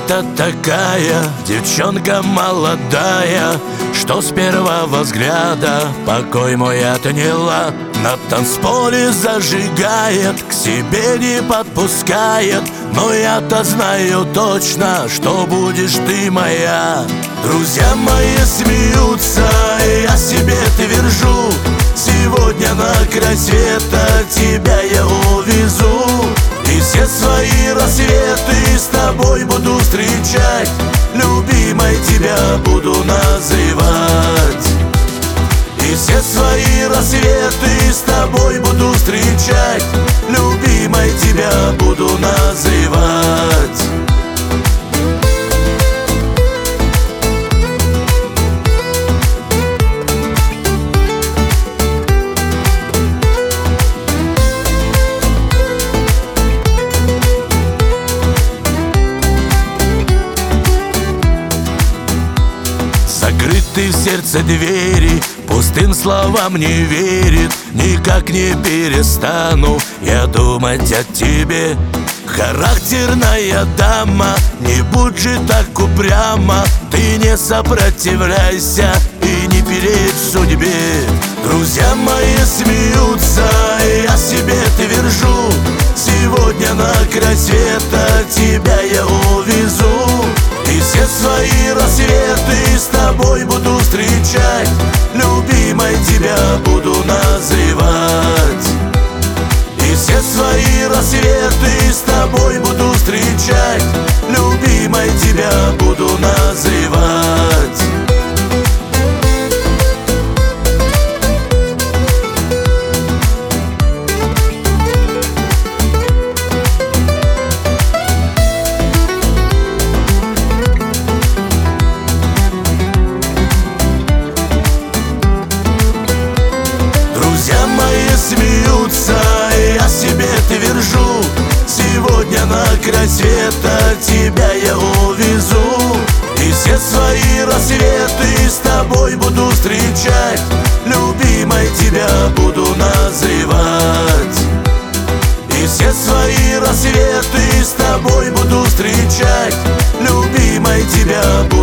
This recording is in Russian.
Это такая девчонка молодая, что с первого взгляда покой мой отняла. На танцполе зажигает, к себе не подпускает, но я-то знаю точно, что будешь ты моя. Друзья мои смеются, и я себе твержу: сегодня на край света тебя я увезу. И все свои рассветы с тобой буду встречать, любимой тебя буду называть. И все свои рассветы с тобой буду встречать, любимой тебя буду называть. Закрыты в сердце двери, пустым словам не верит. Никак не перестану я думать о тебе. Характерная дама, не будь же так упряма. Ты не сопротивляйся и не перечь судьбе. Друзья мои смеются, и я себе твержу: сегодня на край света тебя я увезу. И все свои рассветы с тобой буду встречать, любимой тебя буду называть. И все свои рассветы с тобой буду встречать, любимой тебя буду называть. Смеются, и я себе твержу: сегодня на край света тебя я увезу. И все свои рассветы с тобой буду встречать, любимой тебя буду называть. И все свои рассветы с тобой буду встречать, любимой тебя буду